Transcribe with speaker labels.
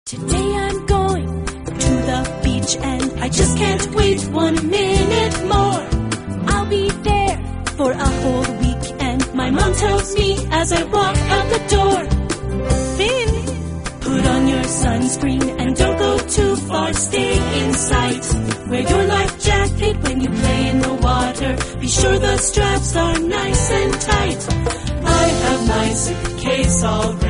Speaker 1: Today I'm going to the beach and I just can't wait 1 minute more. I'll be there for a whole week and my mom tells me as I walk out the door, Finn, put on your sunscreen and don't go too far, stay in sight. Wear your life jacket when you play in the water, be sure the straps are nice and tight. I have my suitcase all ready.